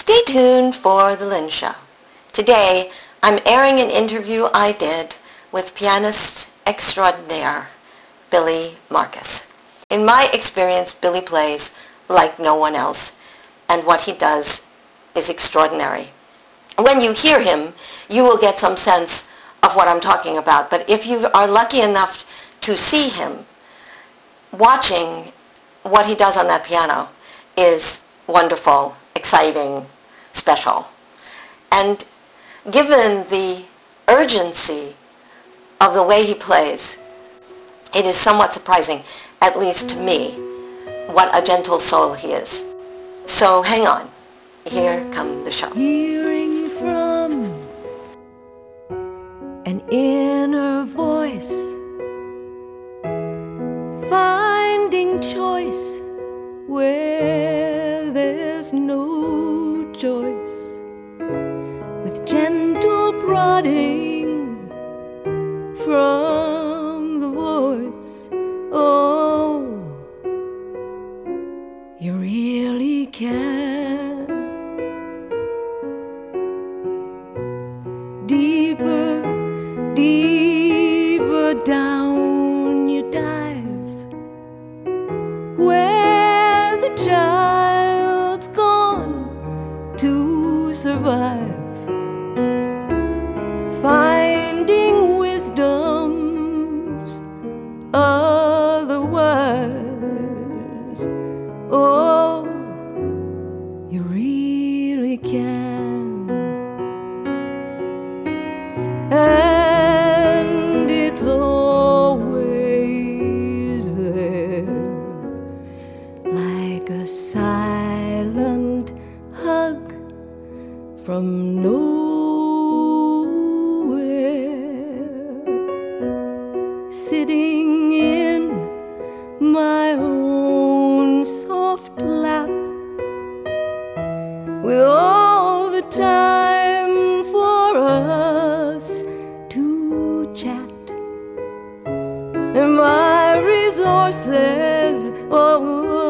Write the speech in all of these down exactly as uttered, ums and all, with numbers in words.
Stay tuned for The Lynn Show. Today, I'm airing an interview I did with pianist extraordinaire Billy Marcus. In my experience, Billy plays like no one else, and what he does is extraordinary. When you hear him, you will get some sense of what I'm talking about, but if you are lucky enough to see him, watching what he does on that piano is wonderful, exciting, special. And given the urgency of the way he plays, it is somewhat surprising, at least to me, what a gentle soul he is. So hang on. Here comes the show. Hearing from an inner voice, finding choice where there's no choice, with gentle prodding from the voice. Oh, you really can. Deeper, deeper down you dive, where the child's gone to survive, finding wisdom's otherwise. Oh, you really can. And it's always there, like a silent hug from nowhere, sitting in my own soft lap, with all the time for us to chat, and my resources all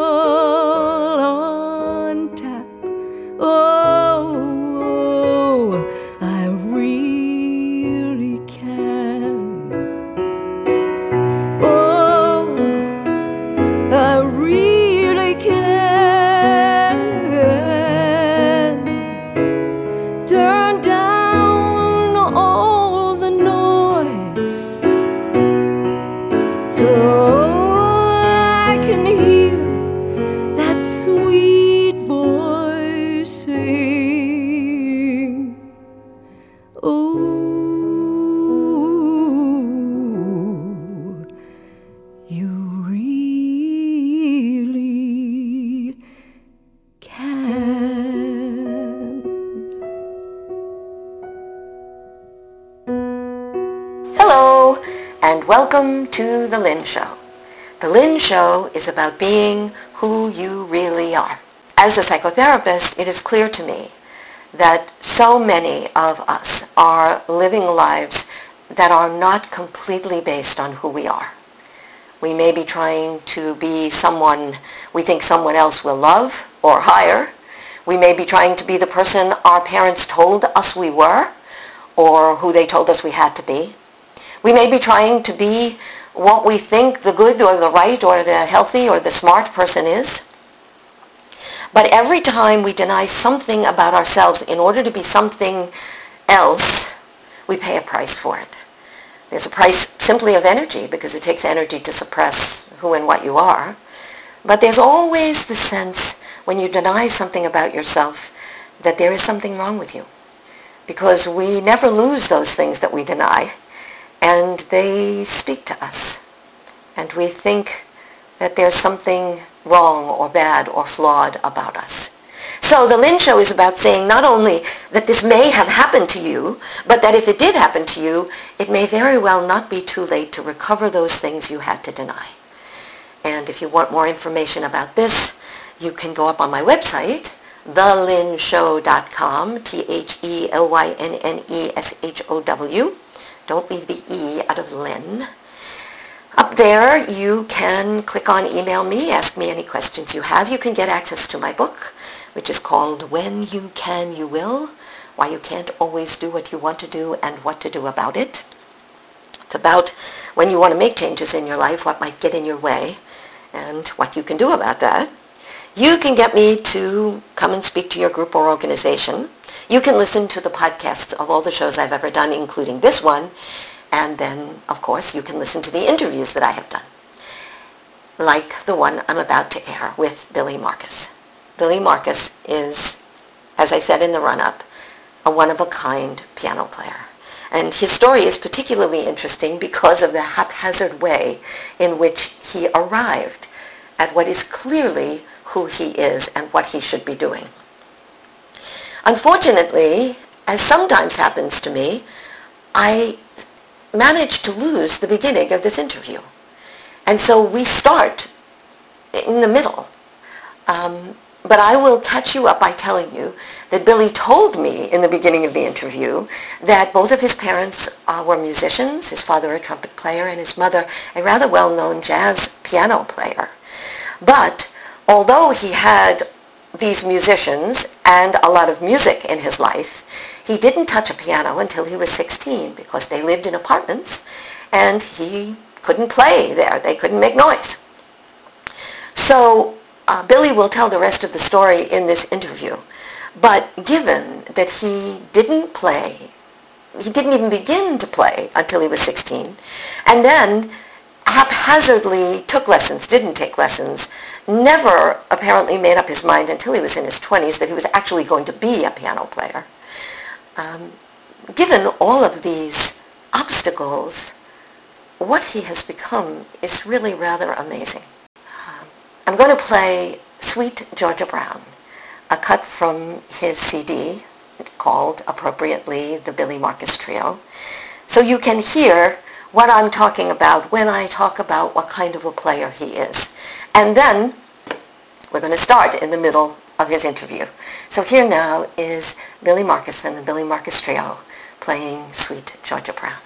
on tap. Oh, I really can. Oh, I really can. Turn down all the noise so I can hear that sweet voice sing. Oh, you really can. Hello, and welcome to The Lynn Show. The Lynn Show is about being who you really are. As a psychotherapist, it is clear to me that so many of us are living lives that are not completely based on who we are. We may be trying to be someone we think someone else will love or hire. We may be trying to be the person our parents told us we were, or who they told us we had to be. We may be trying to be what we think the good or the right or the healthy or the smart person is. But every time we deny something about ourselves in order to be something else, we pay a price for it. There's a price simply of energy, because it takes energy to suppress who and what you are. But there's always the sense when you deny something about yourself that there is something wrong with you, because we never lose those things that we deny, and they speak to us, and we think that there's something wrong or bad or flawed about us. So the Lynn Show is about saying not only that this may have happened to you, but that if it did happen to you, it may very well not be too late to recover those things you had to deny. And if you want more information about this, you can go up on my website, the lynn show dot com, T H E L Y N N E S H O W. Don't leave the E out of Lynn. Up there, you can click on Email Me, ask me any questions you have. You can get access to my book, which is called When You Can, You Will, Why You Can't Always Do What You Want to Do and What to Do About It. It's about when you want to make changes in your life, what might get in your way, and what you can do about that. You can get me to come and speak to your group or organization. You can listen to the podcasts of all the shows I've ever done, including this one. And then, of course, you can listen to the interviews that I have done, like the one I'm about to air with Billy Marcus. Billy Marcus is, as I said in the run-up, a one-of-a-kind piano player. And his story is particularly interesting because of the haphazard way in which he arrived at what is clearly who he is and what he should be doing. Unfortunately, as sometimes happens to me, I managed to lose the beginning of this interview. And so we start in the middle. Um, but I will catch you up by telling you that Billy told me in the beginning of the interview that both of his parents uh, were musicians, his father a trumpet player and his mother a rather well-known jazz piano player. But although he had these musicians and a lot of music in his life, he didn't touch a piano until he was sixteen because they lived in apartments and he couldn't play there. They couldn't make noise. So uh, Billy will tell the rest of the story in this interview. But given that he didn't play, he didn't even begin to play until he was sixteen, and then haphazardly took lessons, didn't take lessons, never apparently made up his mind until he was in his twenties that he was actually going to be a piano player. Um, given all of these obstacles, what he has become is really rather amazing. Um, I'm going to play Sweet Georgia Brown, a cut from his C D called, appropriately, the Billy Marcus Trio, so you can hear what I'm talking about when I talk about what kind of a player he is. And then we're going to start in the middle of his interview. So here now is Billy Marcus and the Billy Marcus Trio playing Sweet Georgia Brown.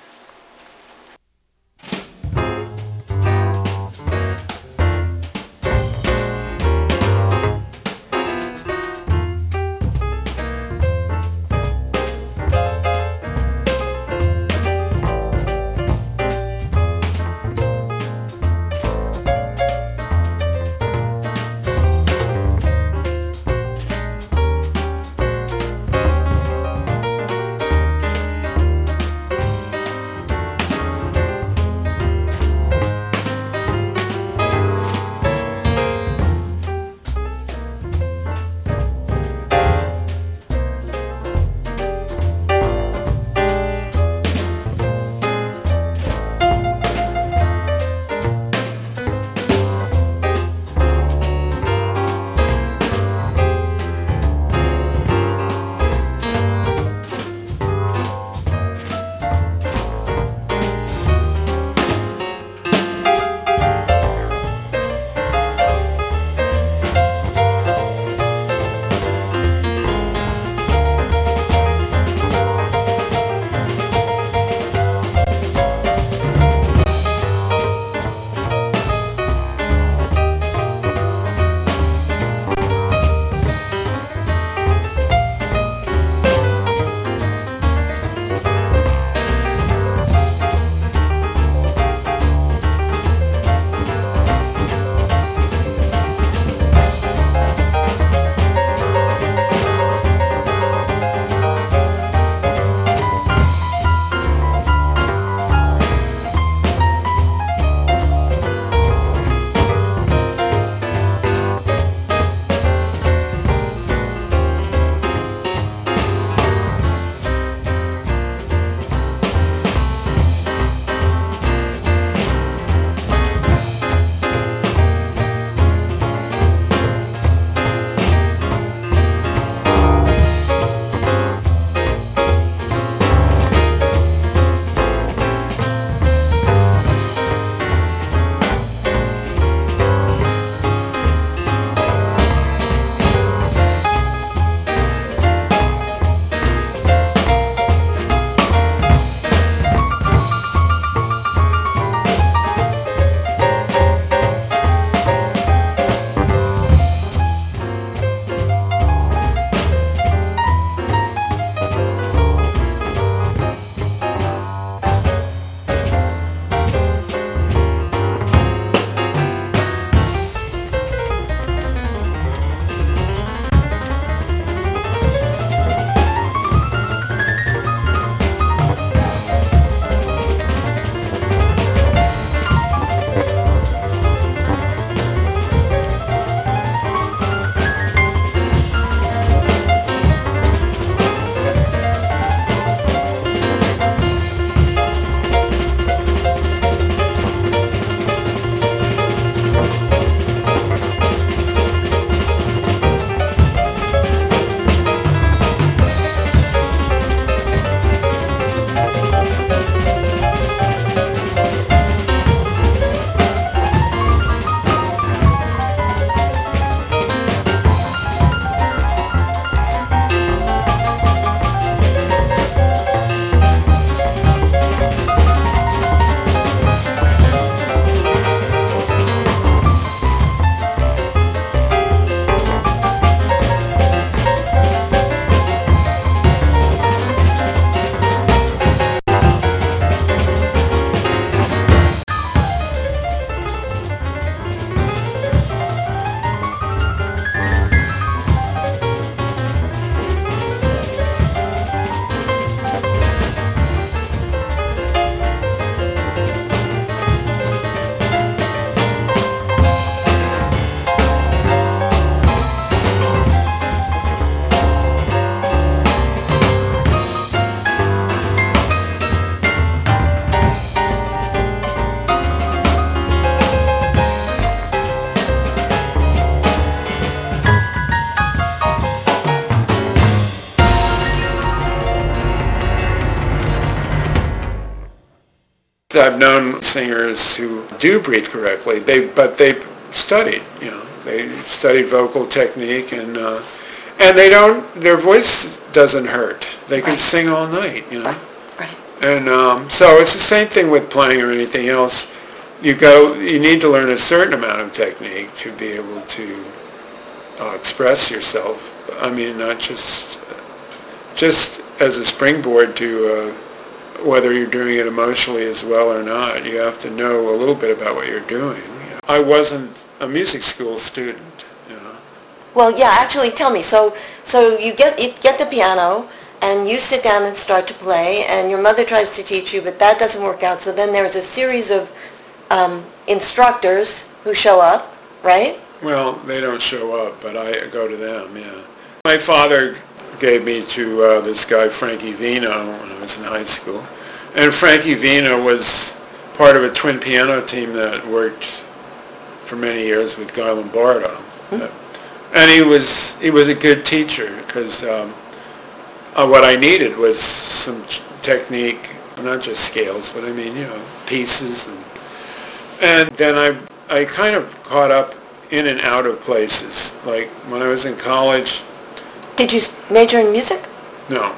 I've known singers who do breathe correctly. They but they studied, you know, they studied vocal technique, and uh, and they don't. Their voice doesn't hurt. They can Right. sing all night, you know. Right. Right. And um, so it's the same thing with playing or anything else. You go. You need to learn a certain amount of technique to be able to uh, express yourself. I mean, not just just as a springboard to uh, whether you're doing it emotionally as well or not. You have to know a little bit about what you're doing. You know. I wasn't a music school student, you know. Well, yeah, actually, tell me. So, so you get you get the piano, and you sit down and start to play, and your mother tries to teach you, but that doesn't work out. So then there's a series of um, instructors who show up, right? Well, they don't show up, but I go to them, yeah. My father gave me to uh, this guy, Frankie Vino, when I was in high school. And Frankie Vino was part of a twin piano team that worked for many years with Guy Lombardo. Mm-hmm. And he was he was a good teacher, because um, uh, what I needed was some technique, not just scales, but I mean, you know, pieces. And, and then I I kind of caught up in and out of places. Like when I was in college. Did you major in music? No.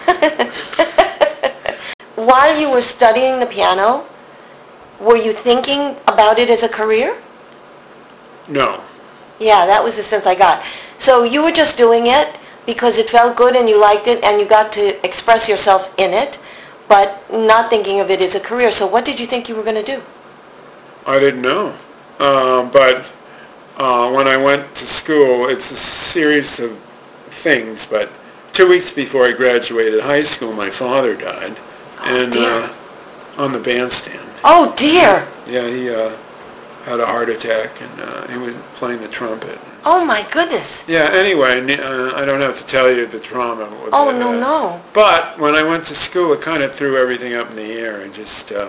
While you were studying the piano, were you thinking about it as a career? No. Yeah, that was the sense I got. So you were just doing it because it felt good and you liked it and you got to express yourself in it, but not thinking of it as a career. So what did you think you were going to do? I didn't know. Uh, but uh, when I went to school, it's a series of things, but two weeks before I graduated high school, my father died, Oh, and dear. uh, on the bandstand. Oh, dear. Yeah, he uh, had a heart attack, and uh, he was playing the trumpet. Oh, my goodness. Yeah, anyway, uh, I don't have to tell you the trauma. With Oh, it, no, uh, no. But when I went to school, it kind of threw everything up in the air, and just, um,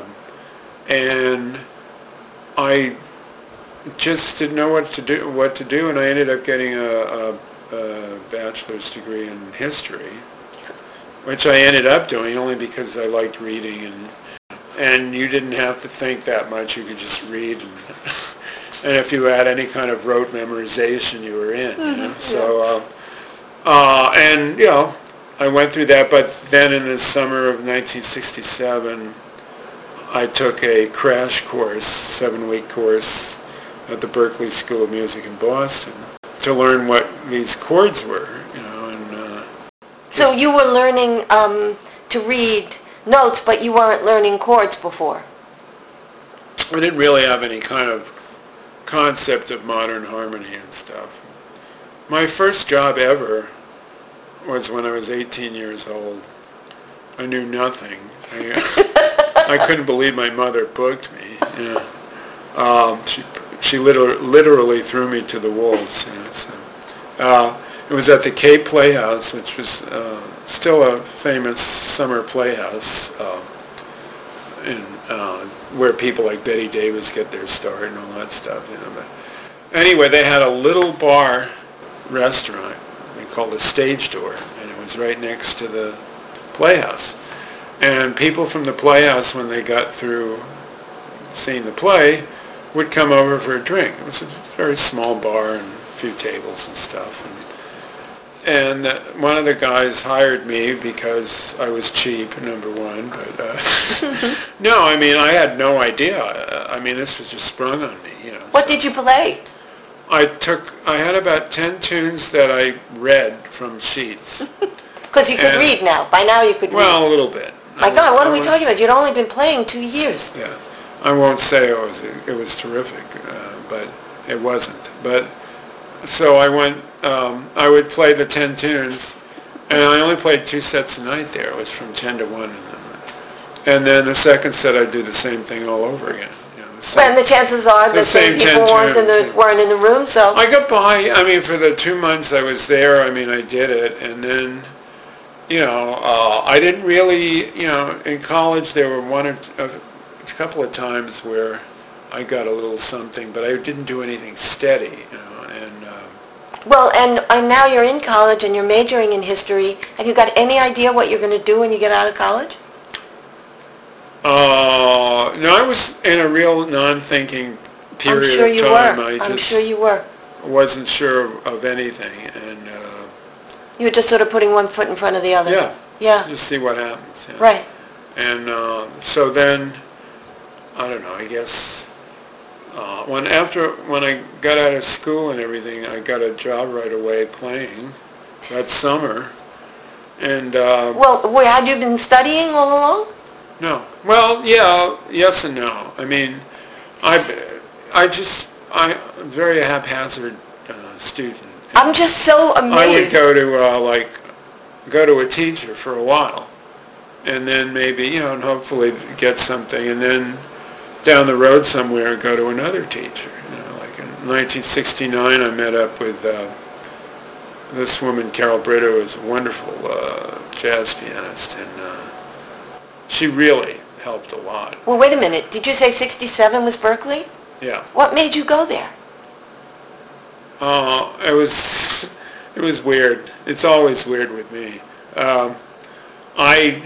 and I just didn't know what to do, what to do, and I ended up getting a, a a bachelor's degree in history, which I ended up doing only because I liked reading, and and you didn't have to think that much. You could just read, and, and if you had any kind of rote memorization, you were in. You know? So, uh, uh, and you know, I went through that. But then in the summer of nineteen sixty-seven, I took a crash course, seven-week course, at the Berklee School of Music in Boston, to learn what these chords were, you know, and uh, So you were learning um, to read notes, but you weren't learning chords before. I didn't really have any kind of concept of modern harmony and stuff. My first job ever was when I was eighteen years old. I knew nothing. I, I couldn't believe my mother booked me. You know. um, she she liter- literally threw me to the wolves. You know, so, uh, it was at the Cape Playhouse, which was uh, still a famous summer playhouse, uh, in, uh, where people like Betty Davis get their start and all that stuff. You know. But anyway, they had a little bar restaurant they called the Stage Door, and it was right next to the Playhouse. And people from the Playhouse, when they got through seeing the play, would come over for a drink. It was a very small bar and a few tables and stuff. And, and uh, one of the guys hired me because I was cheap, number one. But uh, no, I mean, I had no idea. I mean, this was just sprung on me. You know. What so did you play? I took. I had about ten tunes that I read from sheets. Because you could And- read now. By now you could read. Well, a little bit. My I God, what I are we was- talking about? You'd only been playing two years. Yeah, I won't say it was it was terrific, uh, but it wasn't. But so I went. Um, I would play the ten tunes, and I only played two sets a night there. It was from ten to one, and then the second set I'd do the same thing all over again. You know, the same- And the chances are The that same the people ten weren't in, the, tunes. weren't in the room, so... I got by. I mean, for the two months I was there, I mean, I did it, and then, you know, uh, I didn't really, you know, in college there were one or t- a couple of times where I got a little something, but I didn't do anything steady, you know, and uh, Well, and, and now you're in college and you're majoring in history. Have you got any idea what you're going to do when you get out of college? Uh, no, I was in a real non-thinking period I'm sure of you time. were. I I'm just sure you were. wasn't sure of, of anything, and uh, You were just sort of putting one foot in front of the other. yeah, Yeah. just see what happens. Yeah. Right. And uh, so then, I don't know. I guess uh, when after when I got out of school and everything, I got a job right away playing that summer, and uh, Well, wait, had you been studying all along? no. Well, yeah, yes and no. I mean, I, I just, I'm a very haphazard uh, student. I'm just so amazed. I would go to uh, like, go to a teacher for a while, and then maybe, you know, and hopefully get something, and then down the road somewhere go to another teacher. You know, like in nineteen sixty-nine, I met up with uh, this woman, Carol Brito, who was a wonderful uh, jazz pianist, and uh, she really helped a lot. Well, wait a minute. Did you say sixty-seven was Berkeley? Yeah. What made you go there? Uh, it was, it was weird. It's always weird with me. Um, I,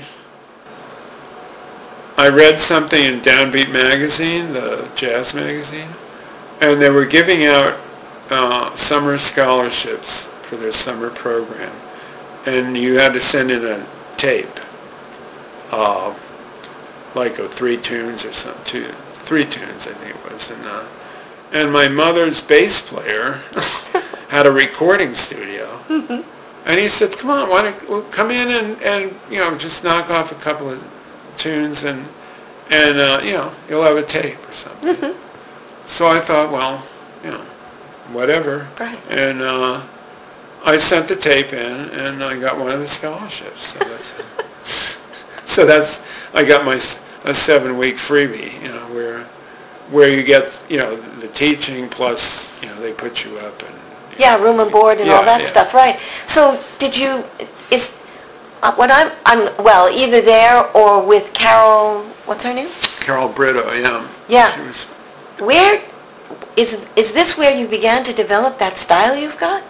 I read something in Downbeat magazine, the jazz magazine, and they were giving out uh, summer scholarships for their summer program, and you had to send in a tape, uh, like of three tunes or something, two, three tunes I think it was, and uh, and my mother's bass player had a recording studio, and he said, "Come on, why don't well, come in and, and you know just knock off a couple of tunes and and uh, you know you'll have a tape or something." Mm-hmm. So I thought, well, you know, whatever, right. and uh, I sent the tape in, and I got one of the scholarships. So that's so that's I got my a seven-week freebie, you know, where where you get, you know, the teaching plus, you know, they put you up and... You yeah, know, room and board and yeah, all that yeah. stuff, right. So did you, is, uh, when I'm, I'm, well, either there or with Carol, what's her name? Carol Brito, yeah. Yeah. She was, Where, is, is this where you began to develop that style you've got?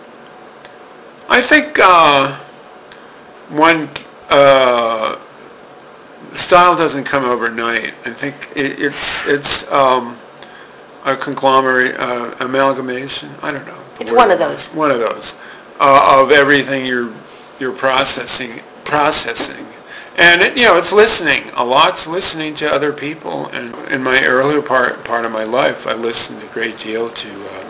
I think uh, one... Uh, style doesn't come overnight. I think it, it's it's um, a conglomerate, uh, amalgamation. I don't know. It's one of those. One of those uh, of everything you're you're processing processing, and it, you know it's listening a lot. It's listening to other people. And in my earlier part part of my life, I listened a great deal to uh,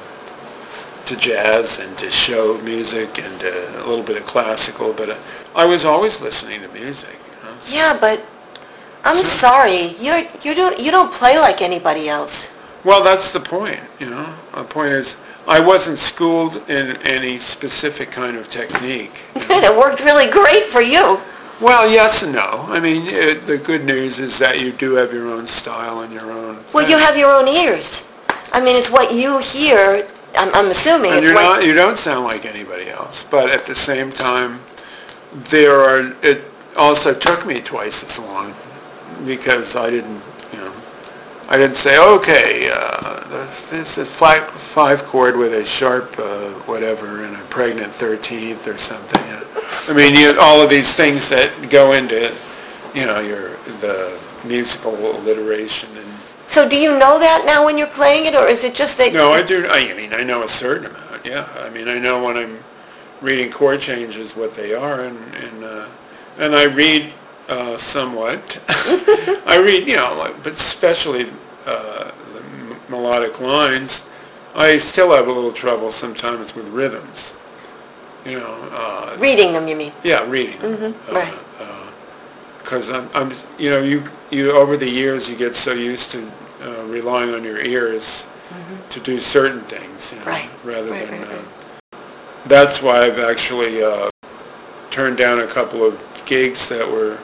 to jazz and to show music and uh, a little bit of classical. But uh, I was always listening to music. You know? So, Yeah, but I'm sorry, you you don't you don't play like anybody else. well, that's the point, you know. The point is, I wasn't schooled in any specific kind of technique. You know? It worked really great for you. Well, yes and no. I mean, it, the good news is that you do have your own style and your own. Well, thing. you have your own ears. I mean, it's what you hear. I'm, I'm assuming and it's you're what not. You don't sound like anybody else. But at the same time, there are. It also took me twice as long because I didn't, you know, I didn't say, okay, uh, this, this is five, five chord with a sharp uh, whatever and a pregnant thirteenth or something. I mean, you, all of these things that go into, you know, your the musical alliteration and. So do you know that now when you're playing it, or is it just that... No, I do. I mean, I know a certain amount, yeah. I mean, I know when I'm reading chord changes what they are, and and, uh, and I read uh, somewhat. I read, you know, like, but especially uh, the m- melodic lines. I still have a little trouble sometimes with rhythms, you know. Uh, Reading them, you mean? yeah, reading. Mm-hmm, uh, right. Because I'm, I'm, you know, you, you over the years you get so used to uh, relying on your ears Mm-hmm. to do certain things, you know, Right, rather right, than. right, right. Uh, that's why I've actually uh, turned down a couple of gigs that were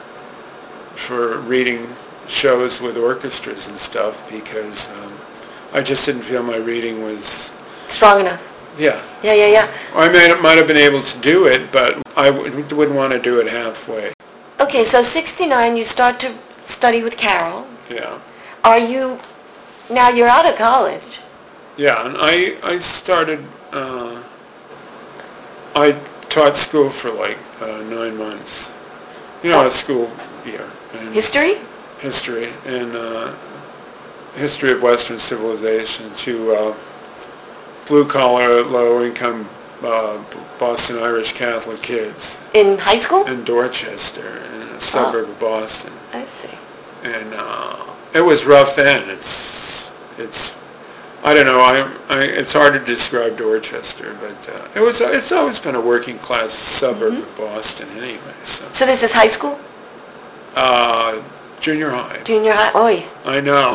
for reading shows with orchestras and stuff because um, I just didn't feel my reading was. Strong enough. Yeah. Yeah, yeah, yeah. I may, might have been able to do it, but I w- wouldn't want to do it halfway. Okay, so sixty-nine, you start to study with Carol. Yeah. Are you... Now you're out of college. Yeah, and I, I started, uh, I taught school for like uh, nine months. You know, Oh. a school year. And History? history and uh, history of Western civilization to uh, blue-collar, low-income uh, Boston Irish Catholic kids In high school? in Dorchester, in a suburb Oh. of Boston. I see. And uh, it was rough then. It's, it's, I don't know. I, I, it's hard to describe Dorchester, but uh, it was. It's always been a working-class suburb Mhm. of Boston, anyway. So, So this is high school? uh, junior high. Junior high? Oi. I know.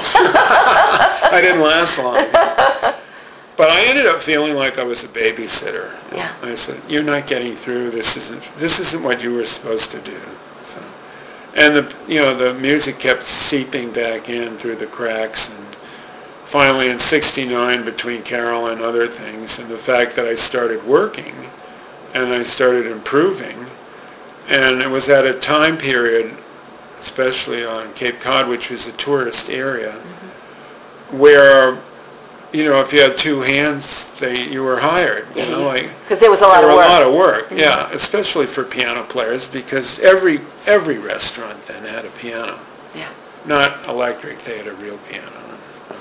I didn't last long. But I ended up feeling like I was a babysitter. Yeah. I said, "You're not getting through. This isn't. This isn't what you were supposed to do." So, and the you know the music kept seeping back in through the cracks, and finally in sixty-nine, between Carol and other things, and the fact that I started working, and I started improving, and it was at a time period, especially on Cape Cod, which was a tourist area, mm-hmm. where, you know, if you had two hands, they you were hired. You Yeah, know, yeah. like Because there was a lot there of were work. a lot of work. Mhm. Yeah, especially for piano players, because every every restaurant then had a piano. Yeah. Not electric; they had a real piano. Uh,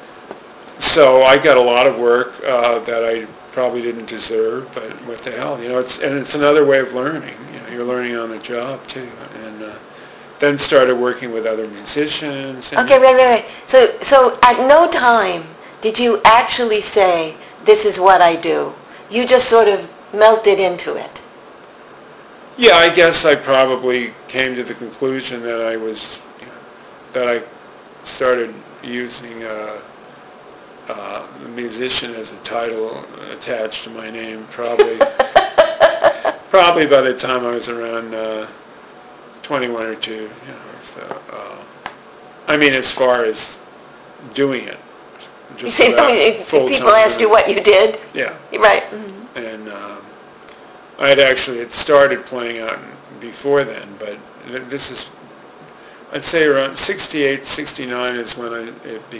so I got a lot of work uh, that I probably didn't deserve, but what the hell, you know? It's and it's another way of learning. You know, you're learning on the job too, and. Uh, then started working with other musicians. And Okay, wait, wait, wait. So, so at no time did you actually say, this is what I do. You just sort of melted into it. Yeah, I guess I probably came to the conclusion that I was, you know, that I started using uh, uh, musician as a title attached to my name probably, probably by the time I was around uh, twenty-one or two, you know, so, uh, I mean, as far as doing it. You Just see, without if full-time people asked you doing it. what you did, Yeah. right. Mhm. And um, I had actually had started playing out before then, but th- this is, I'd say around sixty-eight, sixty-nine is when I, it